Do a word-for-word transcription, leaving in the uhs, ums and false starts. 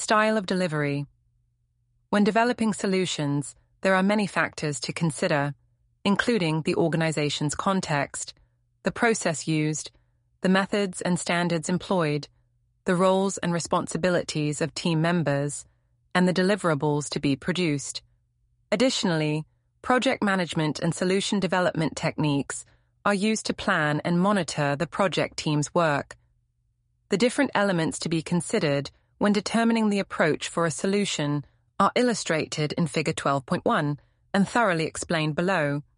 Style of delivery. When developing solutions, there are many factors to consider, including the organization's context, the process used, the methods and standards employed, the roles and responsibilities of team members, and the deliverables to be produced. Additionally, project management and solution development techniques are used to plan and monitor the project team's work. The different elements to be considered when determining the approach for a solution are illustrated in Figure twelve point one and thoroughly explained below.